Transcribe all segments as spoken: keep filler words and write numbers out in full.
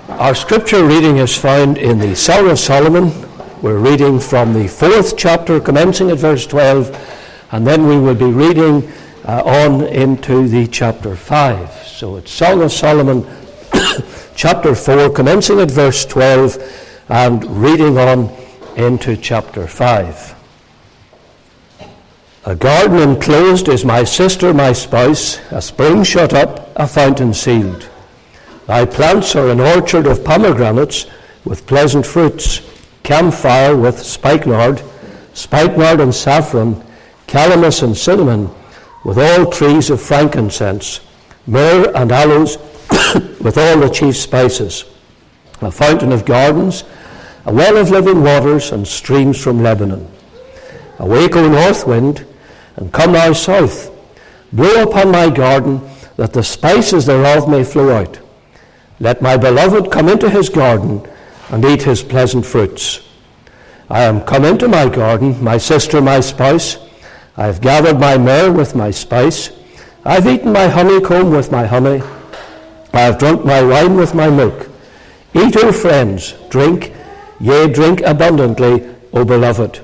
Our scripture reading is found in the Song of Solomon. We're reading from the fourth chapter, commencing at verse twelve, and then we will be reading uh, on into the chapter five. So it's Song of Solomon, chapter four, commencing at verse twelve, and reading on into chapter five. A garden enclosed is my sister, my spouse, a spring shut up, a fountain sealed. Thy plants are an orchard of pomegranates with pleasant fruits, camphire with spikenard, spikenard and saffron, calamus and cinnamon, with all trees of frankincense, myrrh and aloes, with all the chief spices, a fountain of gardens, a well of living waters, and streams from Lebanon. Awake, O north wind, and come thou south. Blow upon my garden, that the spices thereof may flow out. Let my beloved come into his garden, and eat his pleasant fruits. I am come into my garden, my sister, my spouse. I have gathered my myrrh with my spice. I have eaten my honeycomb with my honey. I have drunk my wine with my milk. Eat, O friends, drink, yea, drink abundantly, O beloved.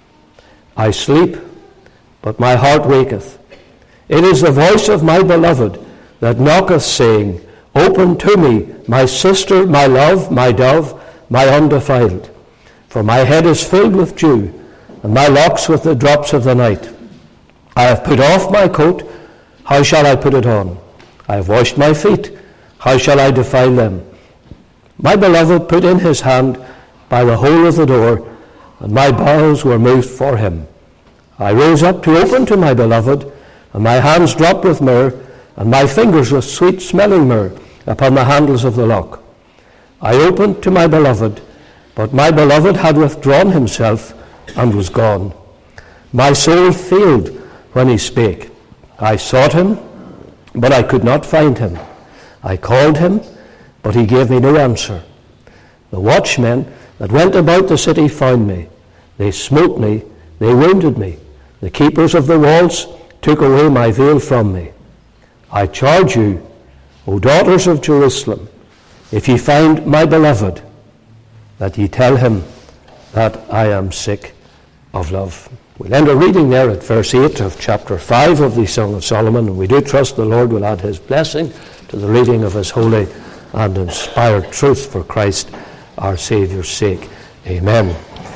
I sleep, but my heart waketh. It is the voice of my beloved that knocketh, saying, Open to me, my sister, my love, my dove, my undefiled. For my head is filled with dew, and my locks with the drops of the night. I have put off my coat, how shall I put it on? I have washed my feet, how shall I defile them? My beloved put in his hand by the hole of the door, and my bowels were moved for him. I rose up to open to my beloved, and my hands dropped with myrrh, and my fingers with sweet-smelling myrrh upon the handles of the lock. I opened to my beloved, but my beloved had withdrawn himself and was gone. My soul failed when he spake. I sought him, but I could not find him. I called him, but he gave me no answer. The watchmen that went about the city found me. They smote me, they wounded me. The keepers of the walls took away my veil from me. I charge you, O daughters of Jerusalem, if ye find my beloved, that ye tell him that I am sick of love. We'll end our reading there at verse eight of chapter five of the Song of Solomon, and we do trust the Lord will add his blessing to the reading of his holy and inspired truth for Christ our Saviour's sake. Amen.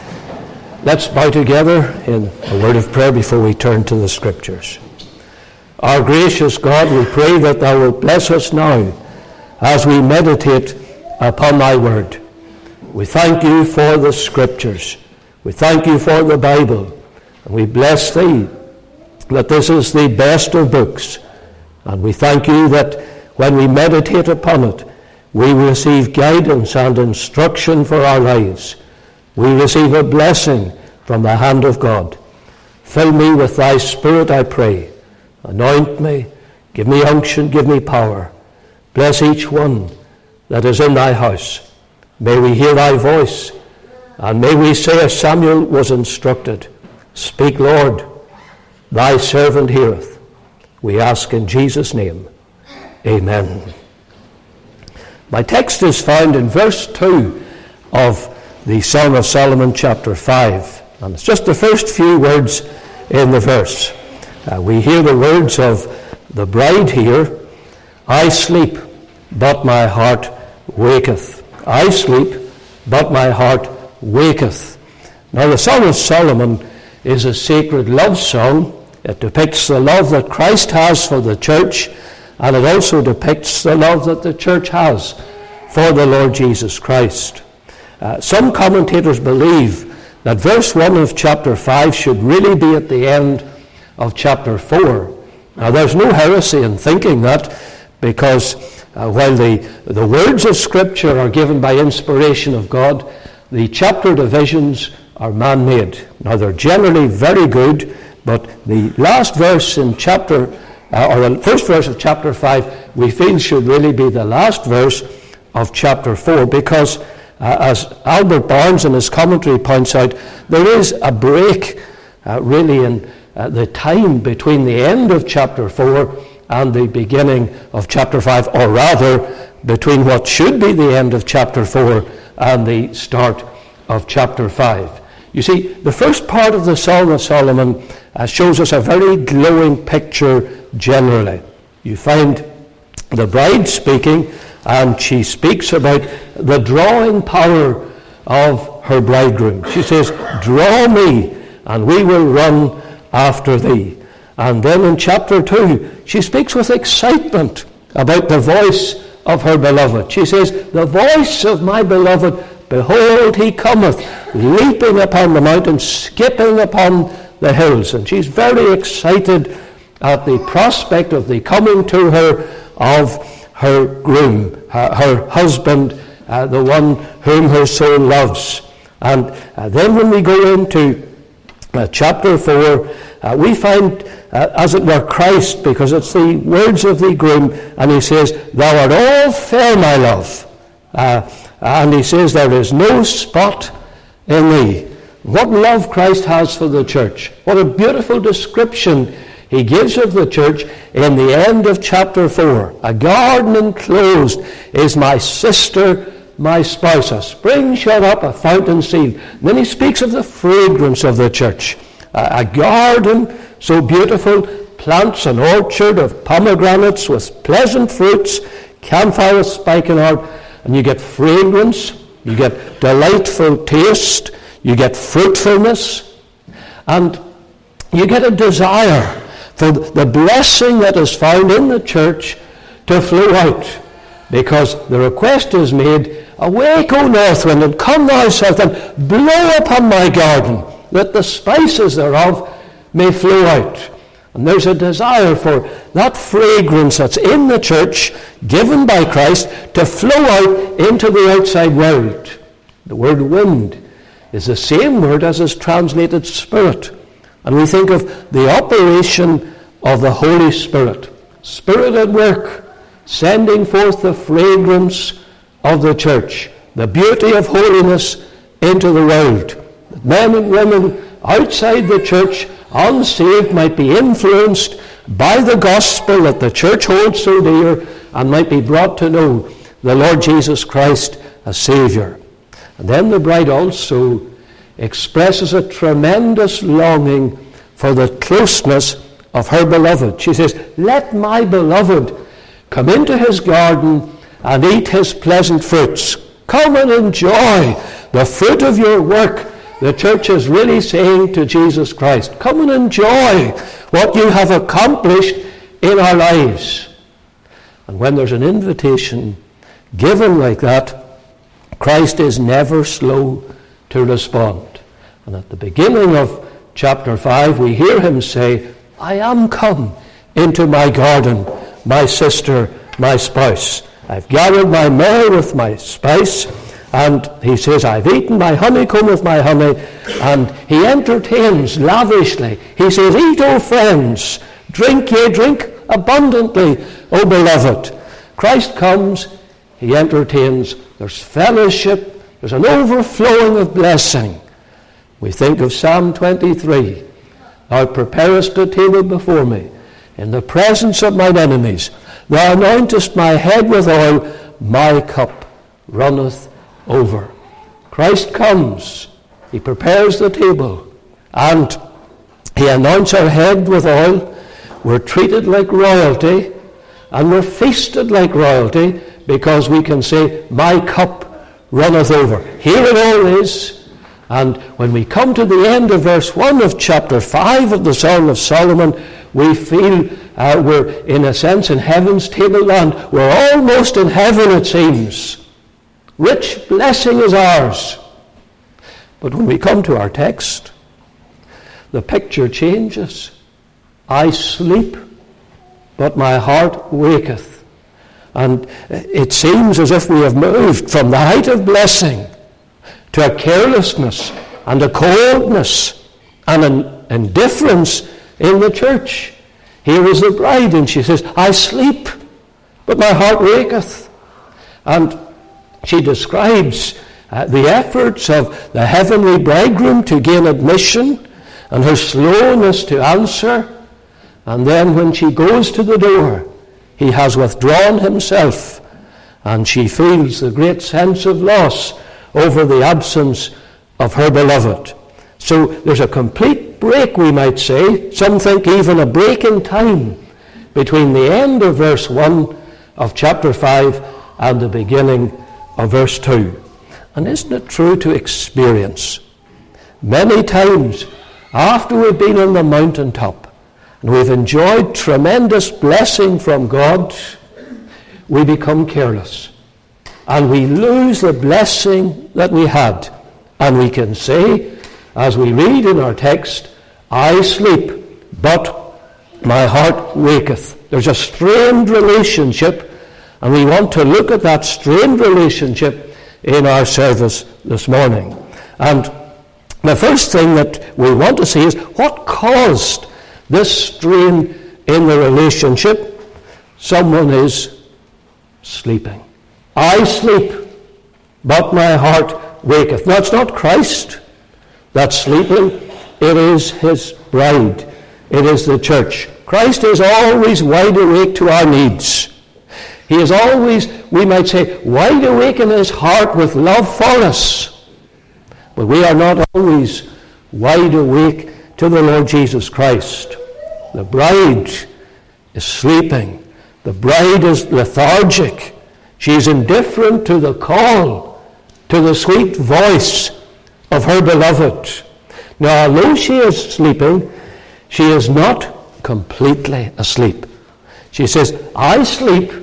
Let's bow together in a word of prayer before we turn to the Scriptures. Our gracious God, we pray that thou wilt bless us now as we meditate upon thy word. We thank you for the Scriptures. We thank you for the Bible. And we bless thee that this is the best of books. And we thank you that when we meditate upon it, we receive guidance and instruction for our lives. We receive a blessing from the hand of God. Fill me with thy Spirit, I pray. Anoint me, give me unction, give me power. Bless each one that is in thy house. May we hear thy voice, and may we say as Samuel was instructed, Speak, Lord, thy servant heareth. We ask in Jesus' name. Amen. My text is found in verse two of the Song of Solomon, chapter five. And it's just the first few words in the verse. Uh, we hear the words of the bride here, I sleep, but my heart waketh. I sleep, but my heart waketh. Now the Song of Solomon is a sacred love song. It depicts the love that Christ has for the church, and it also depicts the love that the church has for the Lord Jesus Christ. Uh, some commentators believe that verse one of chapter five should really be at the end of chapter four. Now there's no heresy in thinking that, because uh, while the, the words of Scripture are given by inspiration of God, the chapter divisions are man-made. Now they're generally very good, but the last verse in chapter, uh, or the first verse of chapter five, we feel should really be the last verse of chapter four, because uh, as Albert Barnes in his commentary points out, there is a break uh, really in uh, the time between the end of chapter four and the beginning of chapter five, or rather between what should be the end of chapter four and the start of chapter five. You see, the first part of the Song of Solomon uh, shows us a very glowing picture generally. You find the bride speaking, and she speaks about the drawing power of her bridegroom. She says, "Draw me, and we will run after thee." And then in chapter two, she speaks with excitement about the voice of her beloved. She says, "The voice of my beloved, behold, he cometh, leaping upon the mountains, skipping upon the hills." And she's very excited at the prospect of the coming to her of her groom, her, her husband, uh, the one whom her soul loves. And uh, then when we go into uh, chapter four, uh, we find, uh, as it were, Christ, because it's the words of the groom, and he says, "Thou art all fair, my love." Uh, and he says, "There is no spot in thee." What love Christ has for the church. What a beautiful description he gives of the church in the end of chapter four. "A garden enclosed is my sister, my spouse, a spring shut up, a fountain sealed." And then he speaks of the fragrance of the church. A, a garden so beautiful, plants an orchard of pomegranates with pleasant fruits, camphire with spikenard, and you get fragrance, you get delightful taste, you get fruitfulness, and you get a desire for the blessing that is found in the church to flow out. Because the request is made, "Awake, O north wind, and come thou south, and blow upon my garden, that the spices thereof may flow out." And there's a desire for that fragrance that's in the church, given by Christ, to flow out into the outside world. The word wind is the same word as is translated spirit. And we think of the operation of the Holy Spirit. Spirit at work, sending forth the fragrance of the church, the beauty of holiness into the world. That men and women outside the church, unsaved, might be influenced by the gospel that the church holds so dear, and might be brought to know the Lord Jesus Christ as Saviour. And then the bride also expresses a tremendous longing for the closeness of her beloved. She says, "Let my beloved come into his garden and eat his pleasant fruits." Come and enjoy the fruit of your work. The church is really saying to Jesus Christ, come and enjoy what you have accomplished in our lives. And when there's an invitation given like that, Christ is never slow to respond. And at the beginning of chapter five, we hear him say, "I am come into my garden, my sister, my spouse. I've gathered my myrrh with my spice." And he says, "I've eaten my honeycomb with my honey." And he entertains lavishly. He says, "Eat, O friends, drink ye, drink abundantly, O beloved." Christ comes, he entertains, there's fellowship, there's an overflowing of blessing. We think of Psalm twenty-three. "Thou preparest a table before me in the presence of mine enemies. Thou anointest my head with oil, my cup runneth over." Christ comes, he prepares the table, and he anoints our head with oil. We're treated like royalty, and we're feasted like royalty, because we can say, "My cup runneth over." Here it all is. And when we come to the end of verse one of chapter five of the Song of Solomon, we feel uh, we're, in a sense, in heaven's tableland. We're almost in heaven, it seems. Rich blessing is ours. But when we come to our text, the picture changes. "I sleep, but my heart waketh." And it seems as if we have moved from the height of blessing to a carelessness and a coldness and an indifference in the church. Here is the bride, and she says, "I sleep, but my heart waketh." And she describes uh, the efforts of the heavenly bridegroom to gain admission, and her slowness to answer. And then when she goes to the door, he has withdrawn himself, and she feels the great sense of loss over the absence of her beloved. So there's a complete break, we might say. Some think even a break in time between the end of verse one of chapter five and the beginning of verse two. And isn't it true to experience? Many times after we've been on the mountaintop and we've enjoyed tremendous blessing from God, we become careless and we lose the blessing that we had. And we can say, as we read in our text, I sleep, but my heart waketh. There's a strained relationship, and we want to look at that strained relationship in our service this morning. And the first thing that we want to see is what caused this strain in the relationship. Someone is sleeping. I sleep, but my heart waketh. Now, it's not Christ that's sleeping. It is his bride. It is the church. Christ is always wide awake to our needs. He is always, we might say, wide awake in his heart with love for us. But we are not always wide awake to the Lord Jesus Christ. The bride is sleeping. The bride is lethargic. She is indifferent to the call, to the sweet voice of her beloved. Now, although she is sleeping, she is not completely asleep. She says, I sleep,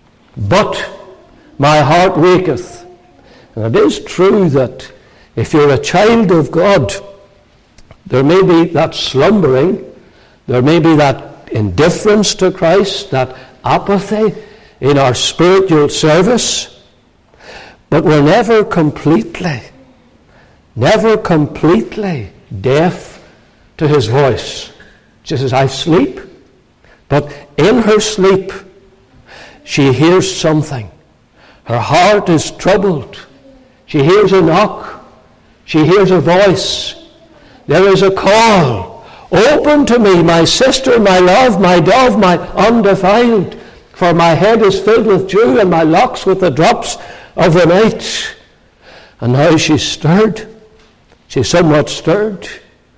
but my heart waketh. And it is true that if you're a child of God, there may be that slumbering, there may be that indifference to Christ, that apathy in our spiritual service, but we're never completely, never completely deaf to his voice. She says, I sleep, but in her sleep, she hears something. Her heart is troubled. She hears a knock. She hears a voice. There is a call. Open to me, my sister, my love, my dove, my undefiled, for my head is filled with dew and my locks with the drops of the night. And now she's stirred. She's somewhat stirred.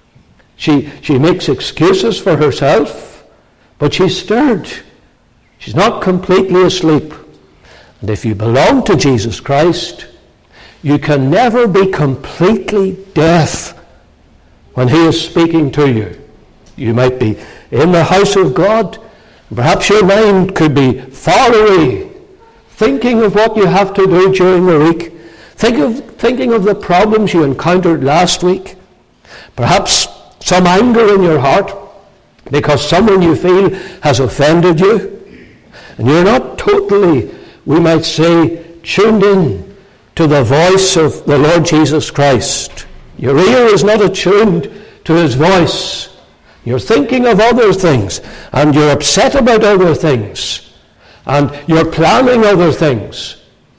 She, she makes excuses for herself, but she's stirred. She's not completely asleep. And if you belong to Jesus Christ, you can never be completely deaf when he is speaking to you. You might be in the house of God. Perhaps your mind could be far away, thinking of what you have to do during the week, think of, thinking of the problems you encountered last week. Perhaps some anger in your heart because someone you feel has offended you. And you're not totally, we might say, tuned in to the voice of the Lord Jesus Christ. Your ear is not attuned to his voice. You're thinking of other things, and you're upset about other things, and you're planning other things.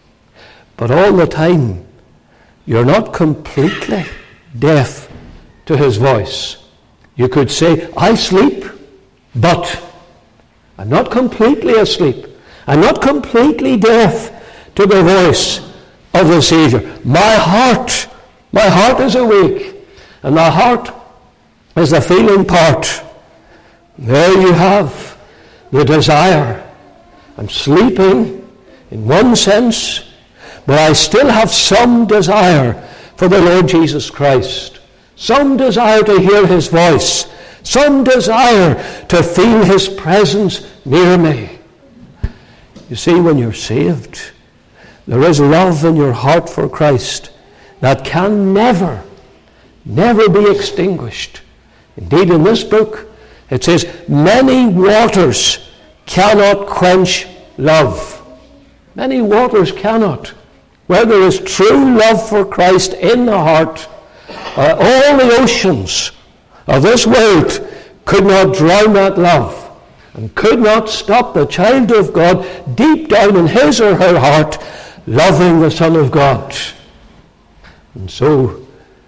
But all the time, you're not completely deaf to his voice. You could say, I sleep, but I'm not completely asleep. I'm not completely deaf to the voice of the Savior. My heart, my heart is awake, and the heart is the feeling part. There you have the desire. I'm sleeping in one sense, but I still have some desire for the Lord Jesus Christ. Some desire to hear his voice. Some desire to feel his presence near me. You see, when you're saved, there is love in your heart for Christ that can never, never be extinguished. Indeed, in this book, it says, many waters cannot quench love. Many waters cannot. Where there is true love for Christ in the heart, uh, all the oceans of this world could not drown that love and could not stop the child of God deep down in his or her heart loving the Son of God. And so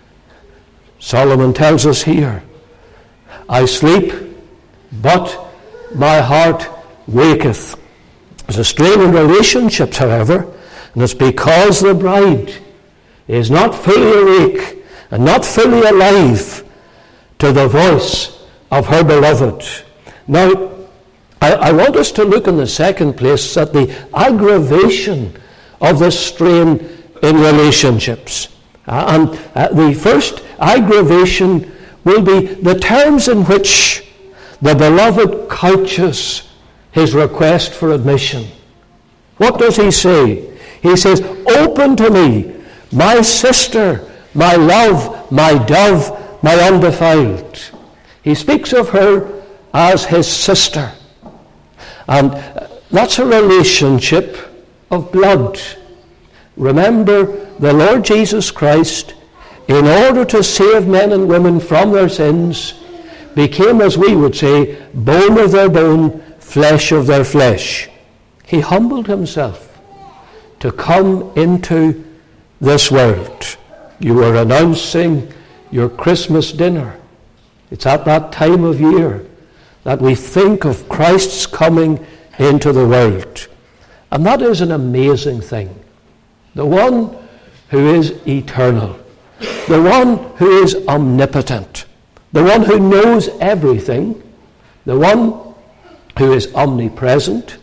Solomon tells us here, I sleep, but my heart waketh. There's a strain in relationships, however, and it's because the bride is not fully awake and not fully alive to the voice of her beloved. Now, I, I want us to look in the second place at the aggravation of this strain in relationships. Uh, and uh, the first aggravation will be the terms in which the beloved couches his request for admission. What does he say? He says, "Open to me, my sister, my love, my dove, my undefiled." He speaks of her as his sister. And that's a relationship of blood. Remember, the Lord Jesus Christ, in order to save men and women from their sins, became, as we would say, bone of their bone, flesh of their flesh. He humbled himself to come into this world. You are announcing your Christmas dinner. It's at that time of year that we think of Christ's coming into the world. And that is an amazing thing. The one who is eternal, the one who is omnipotent, the one who knows everything, the one who is omnipresent,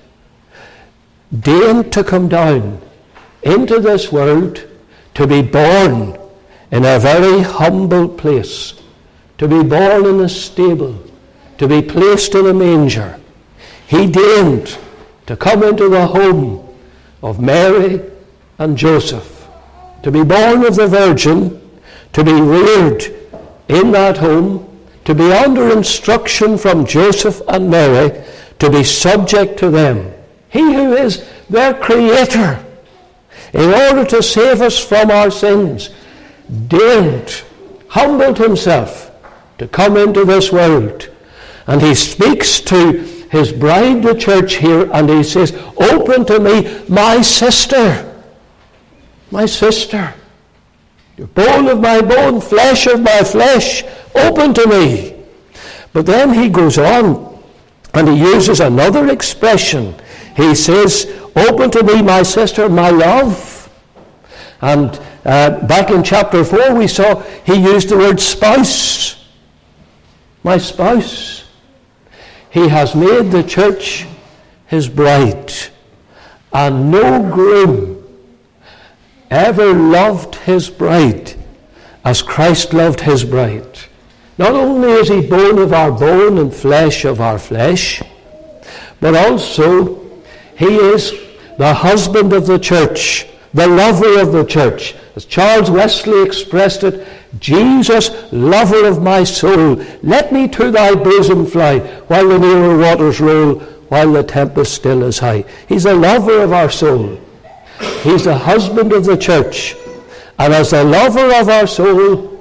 deigned to come down into this world to be born in a very humble place, to be born in a stable, to be placed in a manger. He deigned to come into the home of Mary and Joseph, to be born of the Virgin, to be reared in that home, to be under instruction from Joseph and Mary, to be subject to them. He who is their Creator, in order to save us from our sins, deigned, humbled himself to come into this world. And he speaks to his bride, the church, here, and he says, "Open to me, my sister, my sister, your bone of my bone, flesh of my flesh, open to me." But then he goes on, and he uses another expression. He says, "Open to me, my sister, my love." And uh, back in chapter four, we saw he used the word spouse. My spouse. He has made the church his bride, and no groom ever loved his bride as Christ loved his bride. Not only is he bone of our bone and flesh of our flesh, but also he is the husband of the church, the lover of the church. As Charles Wesley expressed it, "Jesus, lover of my soul, let me to thy bosom fly, while the nearer waters roll, while the tempest still is high." He's the lover of our soul. He's the husband of the church. And as the lover of our soul,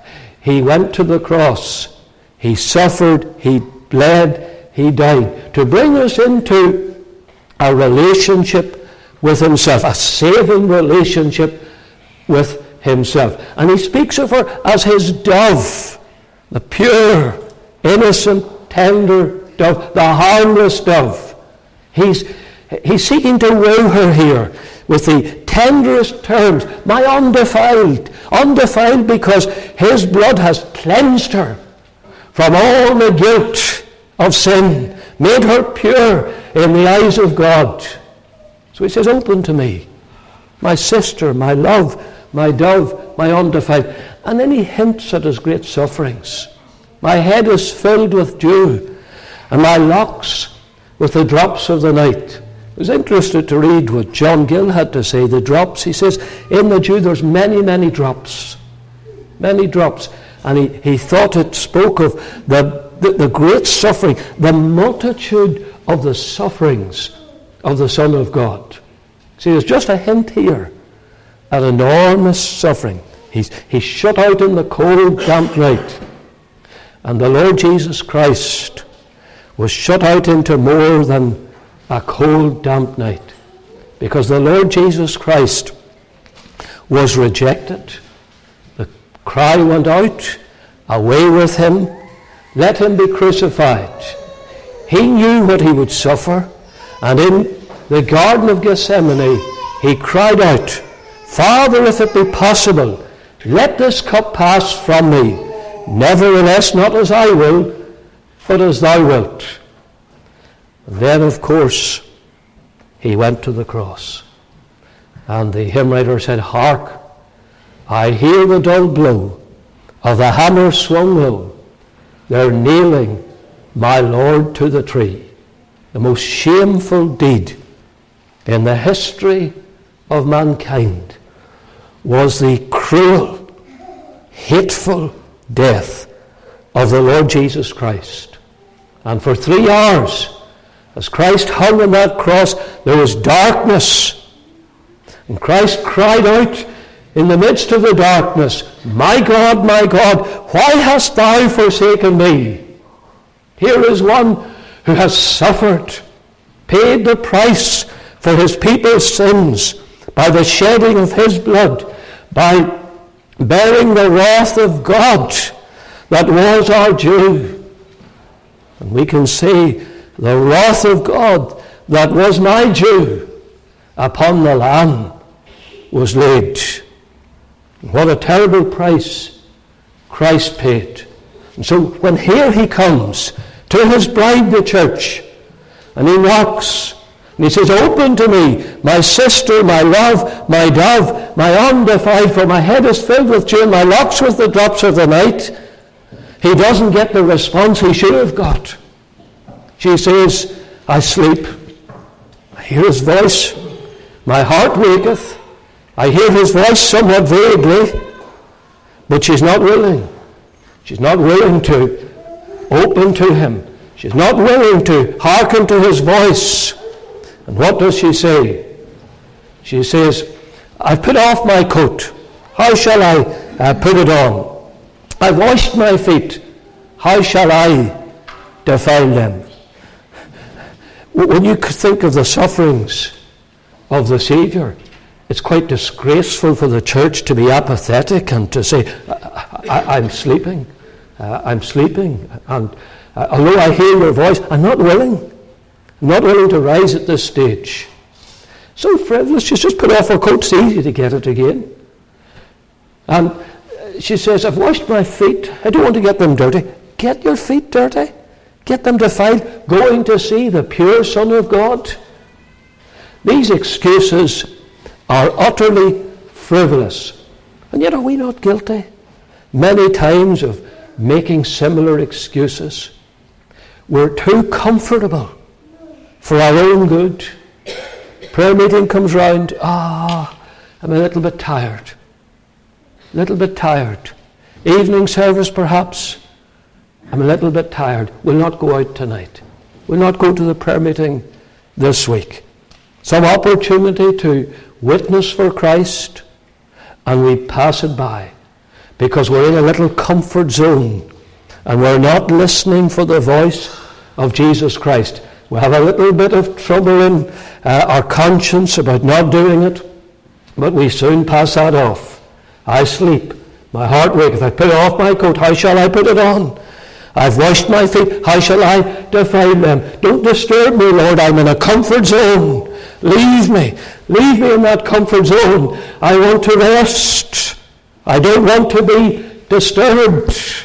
he went to the cross. He suffered, he bled, he died, to bring us into a relationship with himself, a saving relationship with himself. And he speaks of her as his dove, the pure, innocent, tender dove, the harmless dove. He's, he's seeking to woo her here with the tenderest terms, my undefiled, undefiled because his blood has cleansed her from all the guilt of sin, made her pure in the eyes of God. So he says, "Open to me, my sister, my love, my dove, my undefiled." And then he hints at his great sufferings. "My head is filled with dew, and my locks with the drops of the night." I was interested to read what John Gill had to say, the drops. He says, in the dew there's many, many drops. Many drops. And he, he thought it spoke of the, the, the great suffering, the multitude of the sufferings of the Son of God. See, there's just a hint here at enormous suffering. He's, he's shut out in the cold, damp night. And the Lord Jesus Christ was shut out into more than a cold, damp night. Because the Lord Jesus Christ was rejected. The cry went out, "Away with him, let him be crucified." He knew what he would suffer, and in the Garden of Gethsemane, he cried out, Father, if it be possible, let this cup pass from me. Nevertheless, not as I will, but as thou wilt. And then, of course, he went to the cross. And the hymn writer said, Hark, I hear the dull blow of the hammer swung low. They're nailing my Lord to the tree. The most shameful deed in the history of mankind was the cruel, hateful death of the Lord Jesus Christ. And for three hours, as Christ hung on that cross, there was darkness. And Christ cried out in the midst of the darkness, My God, my God, why hast thou forsaken me? Here is one who has suffered, paid the price for his people's sins by the shedding of his blood, by bearing the wrath of God that was our due. And we can say, the wrath of God that was my due upon the Lamb was laid. What a terrible price Christ paid. And so when here he comes to his bride, the church, and he knocks, and he says, Open to me, my sister, my love, my dove, my undefiled, for my head is filled with dew, and my locks with the drops of the night. He doesn't get the response he should have got. She says, I sleep. I hear his voice. My heart waketh. I hear his voice somewhat vaguely. But she's not willing. She's not willing to open to him. She's not willing to hearken to his voice. And what does she say? She says, I've put off my coat. How shall I uh, put it on? I've washed my feet. How shall I defile them? When you think of the sufferings of the Savior, it's quite disgraceful for the church to be apathetic and to say, I, I, I'm sleeping. Uh, I'm sleeping. And uh, although I hear your voice, I'm not willing. I'm not willing to rise at this stage. So frivolous, she's just put off her coat. It's easy to get it again. And she says, I've washed my feet. I don't want to get them dirty. Get your feet dirty. Get them defiled. Going to see the pure Son of God. These excuses are utterly frivolous. And yet are we not guilty many times of making similar excuses? We're too comfortable for our own good. Prayer meeting comes round. Ah, I'm a little bit tired. A little bit tired. Evening service perhaps. I'm a little bit tired. We'll not go out tonight. We'll not go to the prayer meeting this week. Some opportunity to witness for Christ, and we pass it by because we're in a little comfort zone and we're not listening for the voice of Jesus Christ. We have a little bit of trouble in uh, our conscience about not doing it, but we soon pass that off. I sleep. My heart waketh. I put off my coat. How shall I put it on? I've washed my feet. How shall I defile them? Don't disturb me, Lord. I'm in a comfort zone. Leave me. Leave me in that comfort zone. I want to rest. I don't want to be disturbed.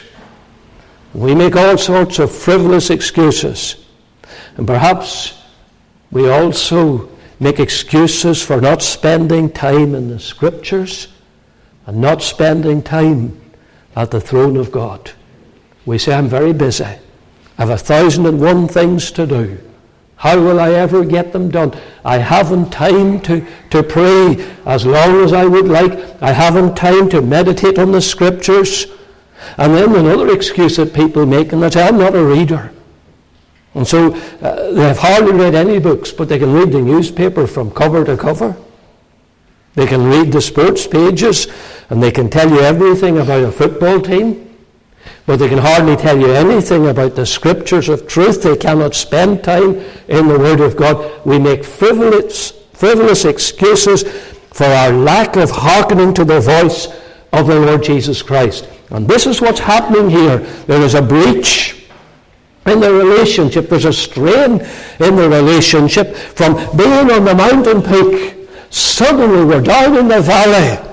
We make all sorts of frivolous excuses. And perhaps we also make excuses for not spending time in the Scriptures and not spending time at the throne of God. We say, I'm very busy. I have a thousand and one things to do. How will I ever get them done? I haven't time to, to pray as long as I would like. I haven't time to meditate on the Scriptures. And then another excuse that people make, and that's, I'm not a reader. And so uh, they have hardly read any books, but they can read the newspaper from cover to cover. They can read the sports pages, and they can tell you everything about a football team. But they can hardly tell you anything about the Scriptures of truth. They cannot spend time in the Word of God. We make frivolous, frivolous excuses for our lack of hearkening to the voice of the Lord Jesus Christ. And this is what's happening here. There is a breach. in the relationship. There's a strain in the relationship from being on the mountain peak. Suddenly we're down in the valley.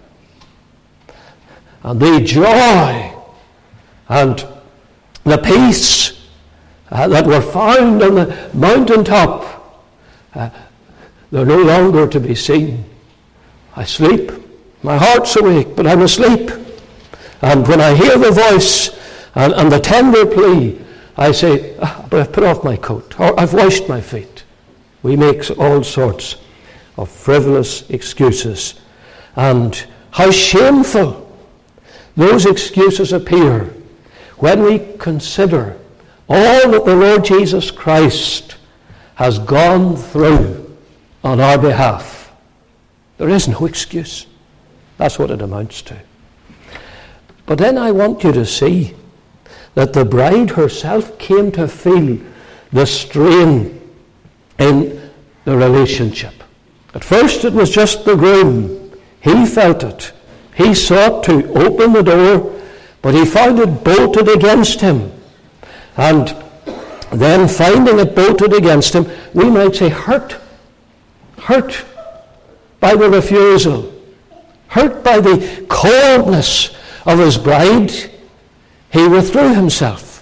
And the joy and the peace uh, that were found on the mountaintop, uh, they're no longer to be seen. I sleep. My heart's awake, but I'm asleep. And when I hear the voice and, and the tender plea, I say, ah, but I've put off my coat, or I've washed my feet. We make all sorts of frivolous excuses. And how shameful those excuses appear when we consider all that the Lord Jesus Christ has gone through on our behalf. There is no excuse. That's what it amounts to. But then I want you to see that the bride herself came to feel the strain in the relationship. At first it was just the groom. He felt it. He sought to open the door, but he found it bolted against him. And then finding it bolted against him, we might say hurt. Hurt by the refusal. Hurt by the coldness of his bride, he withdrew himself.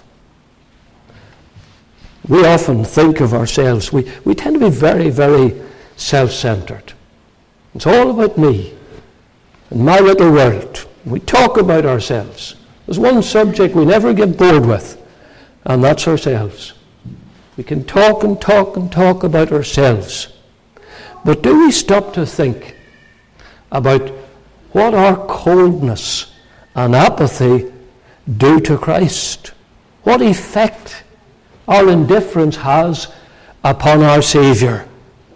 We often think of ourselves, we, we tend to be very, very self-centered. It's all about me and my little world. We talk about ourselves. There's one subject we never get bored with, and that's ourselves. We can talk and talk and talk about ourselves. But do we stop to think about what our coldness and apathy do to Christ? What effect our indifference has upon our Saviour?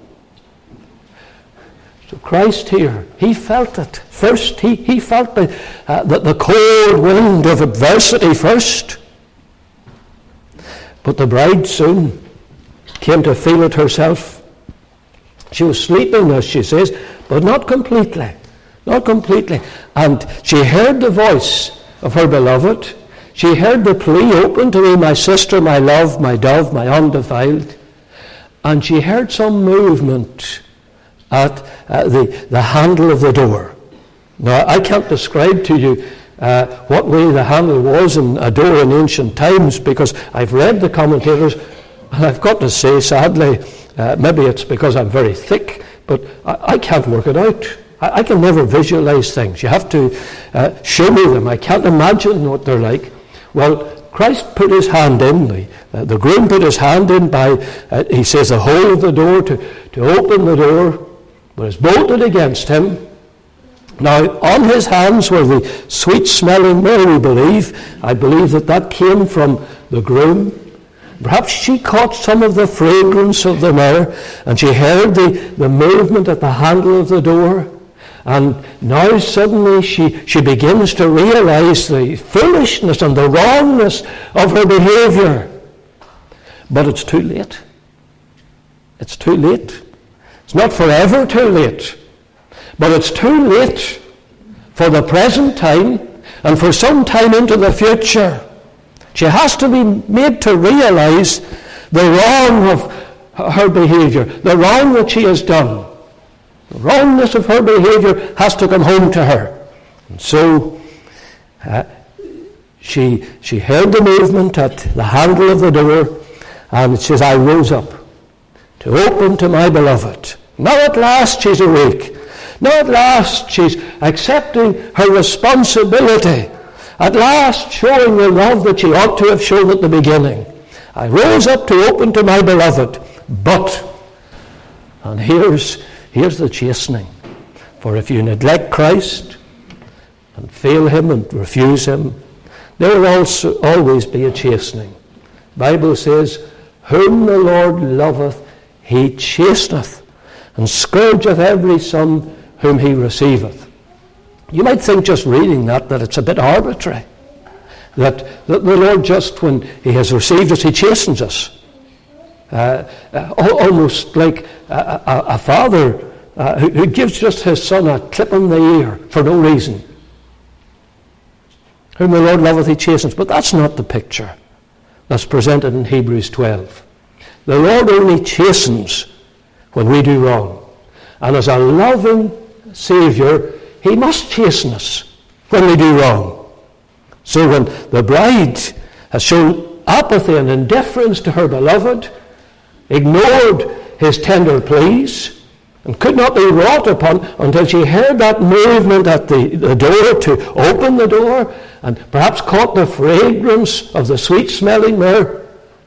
So Christ here, he felt it. First, he, he felt the, uh, the, the cold wind of adversity first. But the bride soon came to feel it herself. She was sleeping, as she says, but not completely. Not completely. And she heard the voice of her beloved. She heard the plea, open to me, my sister, my love, my dove, my undefiled. And she heard some movement at uh, the, the handle of the door. Now, I can't describe to you uh, what way the handle was in a door in ancient times, because I've read the commentators, and I've got to say, sadly, uh, maybe it's because I'm very thick, but I, I can't work it out. I, I can never visualize things. You have to uh, show me them. I can't imagine what they're like. Well, Christ put his hand in, the, uh, the groom put his hand in by, uh, he says, the hole of the door to, to open the door, but it's bolted against him. Now, on his hands were the sweet-smelling myrrh, we believe. I believe that that came from the groom. Perhaps she caught some of the fragrance of the myrrh, and she heard the, the movement at the handle of the door. And now suddenly she, she begins to realize the foolishness and the wrongness of her behavior. But it's too late. It's too late. It's not forever too late. But it's too late for the present time and for some time into the future. She has to be made to realize the wrong of her behavior, the wrong that she has done. The wrongness of her behavior has to come home to her. And so uh, she, she heard the movement at the handle of the door, and it says, I rose up to open to my beloved. Now at last she's awake. Now at last she's accepting her responsibility. At last showing the love that she ought to have shown at the beginning. I rose up to open to my beloved, but, and here's, here's the chastening. For if you neglect Christ and fail him and refuse him, there will also always be a chastening. The Bible says, whom the Lord loveth, he chasteneth, and scourgeth every son whom he receiveth. You might think just reading that, that it's a bit arbitrary. That, that the Lord just, when he has received us, he chastens us. Uh, uh, almost like a, a, a father uh, who, who gives just his son a clip on the ear for no reason. Whom the Lord loveth, he chastens. But that's not the picture. that's presented in Hebrews twelve. The Lord only chastens when we do wrong. And as a loving Saviour, he must chasten us when we do wrong. So when the bride has shown apathy and indifference to her beloved, ignored his tender pleas, and could not be wrought upon until she heard that movement at the, the door to open the door, and perhaps caught the fragrance of the sweet-smelling myrrh.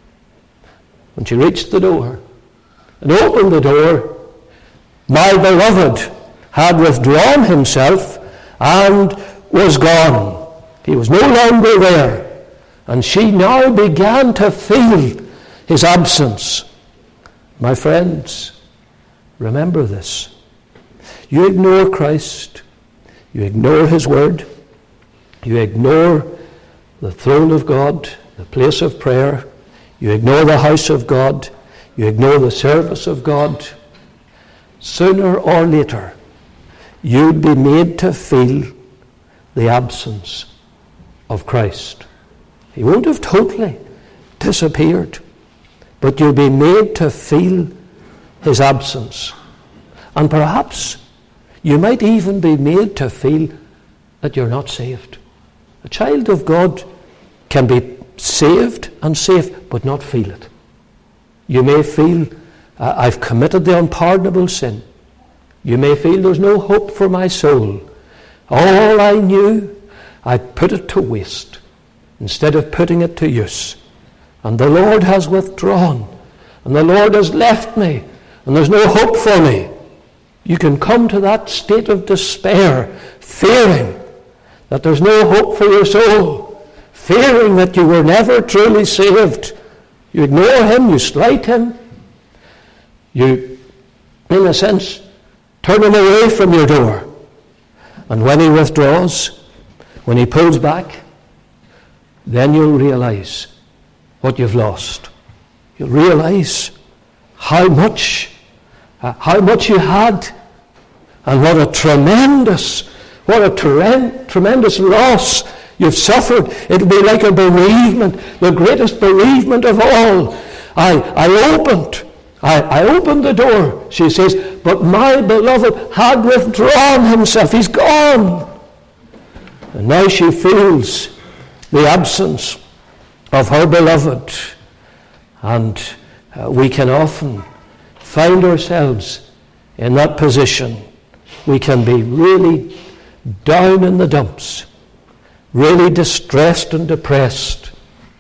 When she reached the door and opened the door, my beloved had withdrawn himself and was gone. He was no longer there. And she now began to feel his absence. My friends, remember this. You ignore Christ. You ignore his word. You ignore the throne of God, the place of prayer. You ignore the house of God. You ignore the service of God. Sooner or later, you'd be made to feel the absence of Christ. He won't have totally disappeared, but you'll be made to feel his absence. And perhaps you might even be made to feel that you're not saved. A child of God can be saved and safe, but not feel it. You may feel, uh, I've committed the unpardonable sin. You may feel there's no hope for my soul. All I knew, I put it to waste instead of putting it to use. And the Lord has withdrawn, and the Lord has left me, and there's no hope for me. You can come to that state of despair, fearing that there's no hope for your soul, fearing that you were never truly saved. You ignore him, you slight him, you, in a sense, turn him away from your door. And when he withdraws, when he pulls back, then you'll realize what you've lost. You'll realize how much, uh, how much you had, and what a tremendous, what a tre- tremendous loss you've suffered. It'll be like a bereavement, the greatest bereavement of all. I, I opened, I, I opened the door, she says, but my beloved had withdrawn himself. He's gone. And now she feels the absence of her beloved. And uh, we can often find ourselves in that position. We can be really down in the dumps, really distressed and depressed.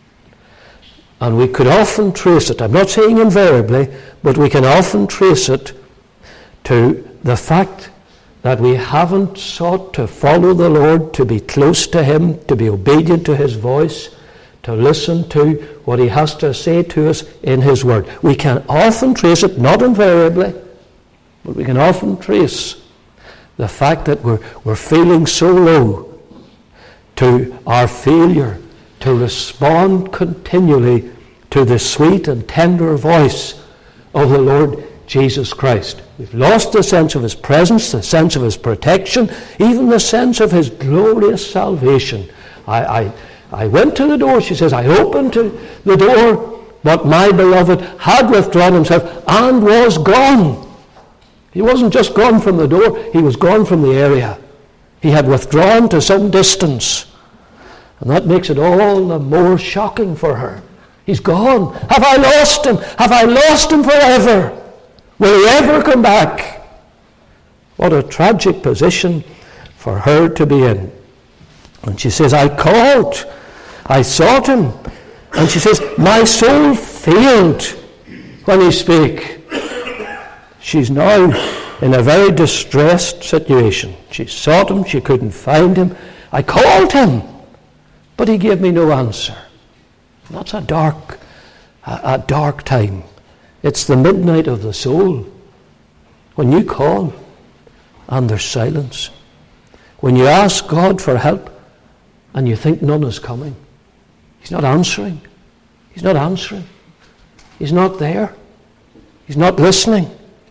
And we could often trace it, I'm not saying invariably, but we can often trace it to the fact that we haven't sought to follow the Lord, to be close to him, to be obedient to his voice, to listen to what he has to say to us in his word. We can often trace it, not invariably, but we can often trace the fact that we're, we're feeling so low to our failure to respond continually to the sweet and tender voice of the Lord Jesus Christ. We've lost the sense of his presence, the sense of his protection, even the sense of his glorious salvation. I, I, I went to the door, she says, I opened to the door, but my beloved had withdrawn himself and was gone. He wasn't just gone from the door, he was gone from the area. He had withdrawn to some distance. And that makes it all the more shocking for her. He's gone. Have I lost him? Have I lost him forever? Will he ever come back? What a tragic position for her to be in. And she says, I called, I sought him. And she says, my soul failed when he spake. She's now in a very distressed situation. She sought him, she couldn't find him. I called him, but he gave me no answer. That's a dark, a, a dark time. It's the midnight of the soul. When you call and there's silence. When you ask God for help and you think none is coming. He's not answering. He's not answering. He's not there. He's not listening.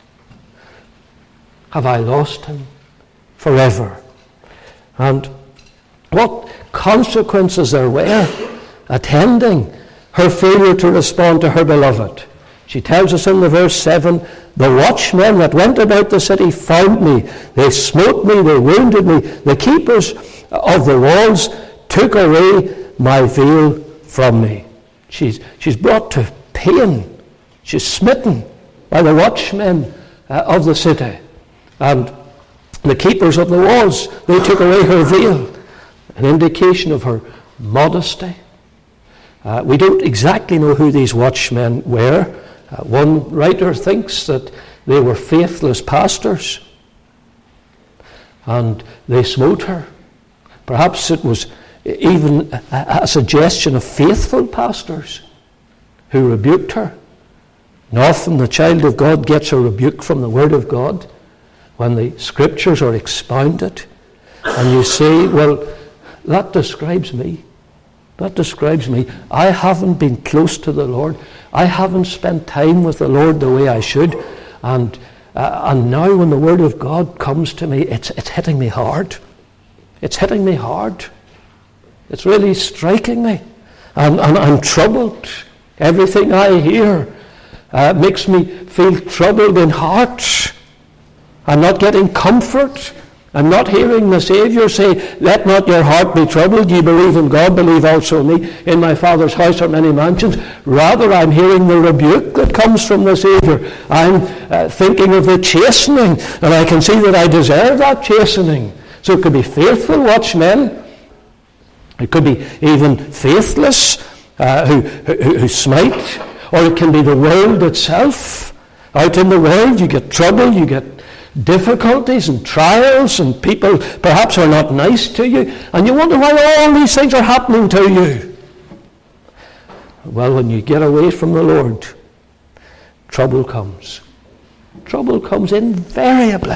Have I lost him forever? And what consequences there were attending her failure to respond to her beloved. She tells us in the verse seven, the watchmen that went about the city found me. They smote me, they wounded me. The keepers of the walls took away my veil from me. She's, she's brought to pain. She's smitten by the watchmen uh, of the city. And the keepers of the walls, they took away her veil. An indication of her modesty. Uh, we don't exactly know who these watchmen were. Uh, one writer thinks that they were faithless pastors, and they smote her. Perhaps it was even a, a suggestion of faithful pastors who rebuked her. And often the child of God gets a rebuke from the Word of God when the Scriptures are expounded, and you say, well, that describes me. That describes me. I haven't been close to the Lord. I haven't spent time with the Lord the way I should. And uh, and now when the Word of God comes to me, it's it's hitting me hard. It's hitting me hard. It's really striking me. And, and I'm troubled. Everything I hear uh, makes me feel troubled in heart. I'm not getting comfort. I'm not hearing the Saviour say, let not your heart be troubled. Ye believe in God, believe also in me. In my Father's house are many mansions. Rather, I'm hearing the rebuke that comes from the Saviour. I'm uh, thinking of the chastening, and I can see that I deserve that chastening. So it could be faithful watchmen. It could be even faithless uh, who, who, who smite. Or it can be the world itself. Out in the world, you get trouble, you get difficulties and trials, and people perhaps are not nice to you, and you wonder why all these things are happening to you. Well, when you get away from the Lord, trouble comes. Trouble comes invariably.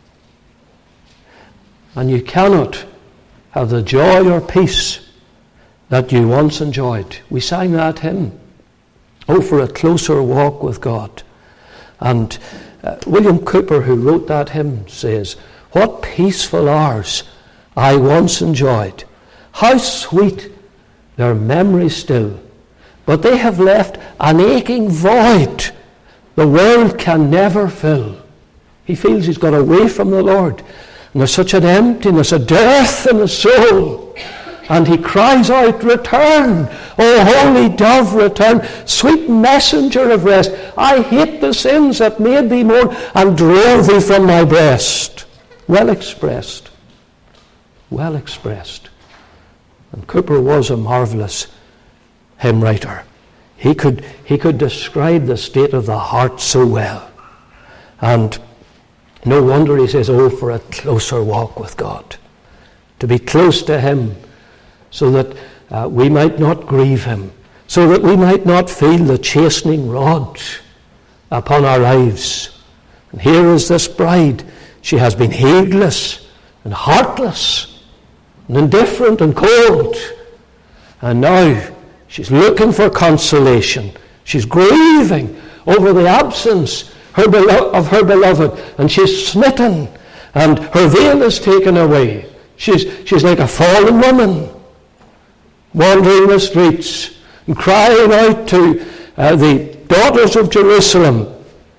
And you cannot have the joy or peace that you once enjoyed. We sang that hymn, Oh, for a closer walk with God. And Uh, William Cowper, who wrote that hymn, says, what peaceful hours I once enjoyed. How sweet their memory still. But they have left an aching void the world can never fill. He feels he's got away from the Lord. And there's such an emptiness, a dearth in his soul. And he cries out, return, O holy dove, return, sweet messenger of rest. I hate the sins that made thee mourn and drove thee from my breast. Well expressed. Well expressed. And Cowper was a marvellous hymn writer. He could, he could describe the state of the heart so well. And no wonder he says, oh, for a closer walk with God. To be close to him, so that uh, we might not grieve him, so that we might not feel the chastening rod upon our lives. And here is this bride. She has been heedless and heartless and indifferent and cold. And now she's looking for consolation. She's grieving over the absence her belo- of her beloved, and she's smitten, and her veil is taken away. She's, she's like a fallen woman, wandering the streets and crying out to uh, the daughters of Jerusalem.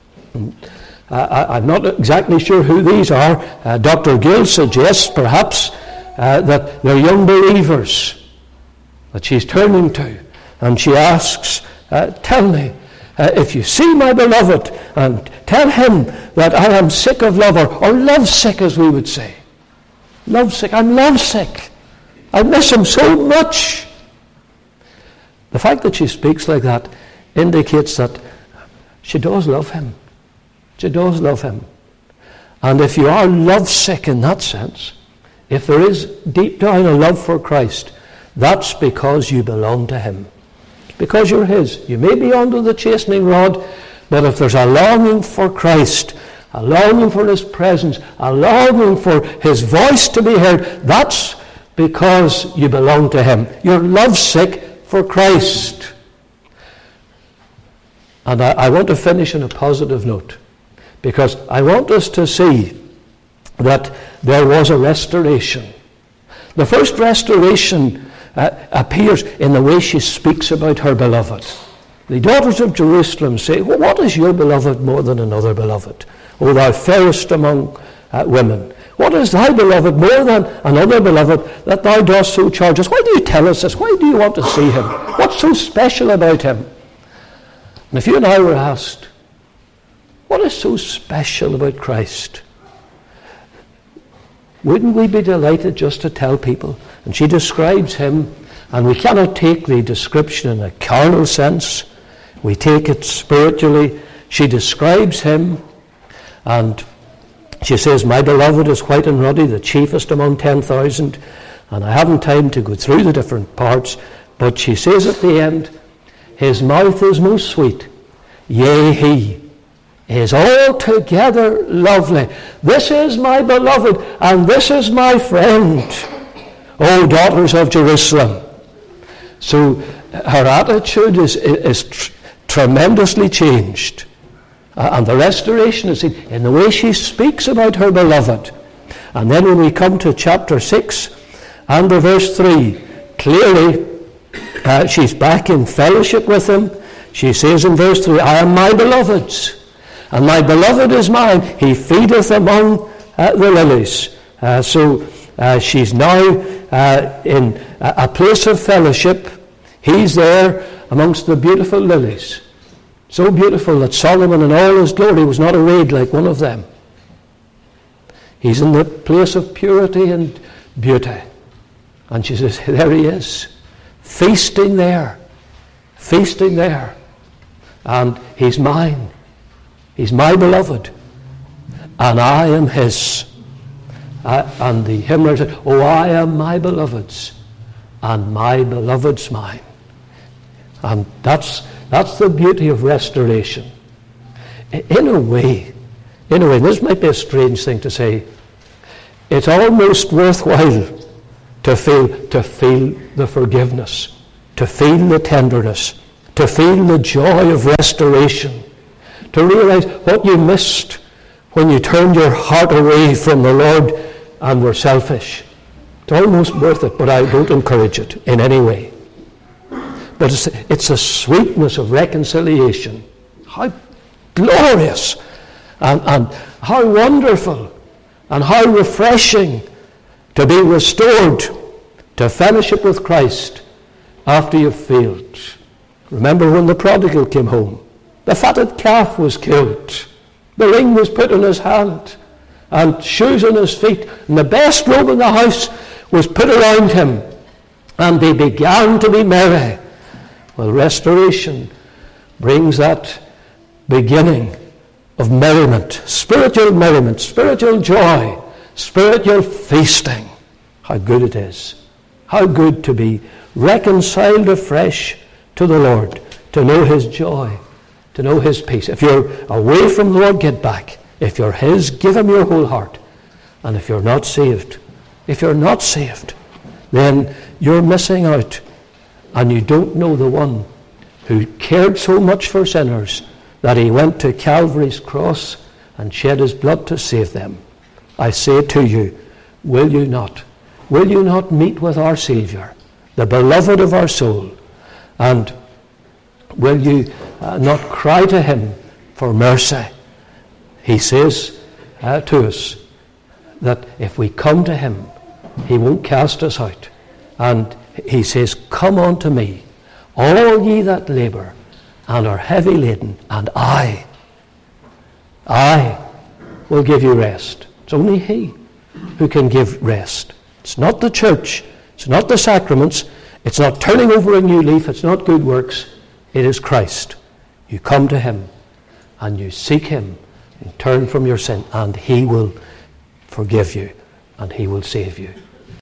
Uh, I, I'm not exactly sure who these are. Uh, Doctor Gill suggests perhaps uh, that they're young believers that she's turning to. And she asks, uh, tell me, uh, if you see my beloved, and tell him that I am sick of love, or, or lovesick as we would say. Lovesick, I'm lovesick. I miss him so much. The fact that she speaks like that indicates that she does love him. She does love him. And if you are lovesick in that sense, if there is deep down a love for Christ, that's because you belong to him. Because you're his. You may be under the chastening rod, but if there's a longing for Christ, a longing for his presence, a longing for his voice to be heard, that's because you belong to him. You're lovesick for Christ. And I, I want to finish on a positive note, because I want us to see that there was a restoration. The first restoration uh, uh, appears in the way she speaks about her beloved. The daughters of Jerusalem say, well, what is your beloved more than another beloved? O thou fairest among uh, women. What is thy beloved more than another beloved that thou dost so charge us? Why do you tell us this? Why do you want to see him? What's so special about him? And if you and I were asked, what is so special about Christ? Wouldn't we be delighted just to tell people? And she describes him, and we cannot take the description in a carnal sense. We take it spiritually. She describes him, and she says, my beloved is white and ruddy, the chiefest among ten thousand. And I haven't time to go through the different parts, but she says at the end, his mouth is most sweet, yea, he is altogether lovely. This is my beloved, and this is my friend, O daughters of Jerusalem. So her attitude is, is tr- tremendously changed. Uh, and the restoration is in, in the way she speaks about her beloved. And then when we come to chapter six and the verse three, clearly uh, she's back in fellowship with him. She says in verse three, I am my beloved's, and my beloved is mine. He feedeth among uh, the lilies. Uh, so uh, she's now uh, in a, a place of fellowship. He's there amongst the beautiful lilies. So beautiful that Solomon in all his glory was not arrayed like one of them. He's in the place of purity and beauty. And she says, there he is, feasting there, feasting there. And he's mine. He's my beloved. And I am his. I, and the hymner said, oh, I am my beloved's, and my beloved's mine. And that's that's the beauty of restoration. In a way, in a way, this might be a strange thing to say, it's almost worthwhile to feel to feel the forgiveness, to feel the tenderness, to feel the joy of restoration, to realize what you missed when you turned your heart away from the Lord and were selfish. It's almost worth it, but I don't encourage it in any way. But it's, it's the sweetness of reconciliation. How glorious and, and how wonderful and how refreshing to be restored to fellowship with Christ after you've failed. Remember when the prodigal came home? The fatted calf was killed. The ring was put in his hand and shoes on his feet. And the best robe in the house was put around him. And they began to be merry. Well, restoration brings that beginning of merriment, spiritual merriment, spiritual joy, spiritual feasting. How good it is. How good to be reconciled afresh to the Lord, to know his joy, to know his peace. If you're away from the Lord, get back. If you're his, give him your whole heart. And if you're not saved, if you're not saved, then you're missing out. And you don't know the one who cared so much for sinners that he went to Calvary's cross and shed his blood to save them. I say to you, will you not? Will you not meet with our Saviour, the beloved of our soul? And will you uh, not cry to him for mercy? He says uh, to us that if we come to him, he won't cast us out. And he says, come unto me, all ye that labour and are heavy laden, and I, I will give you rest. It's only he who can give rest. It's not the church. It's not the sacraments. It's not turning over a new leaf. It's not good works. It is Christ. You come to him and you seek him and turn from your sin, and he will forgive you and he will save you.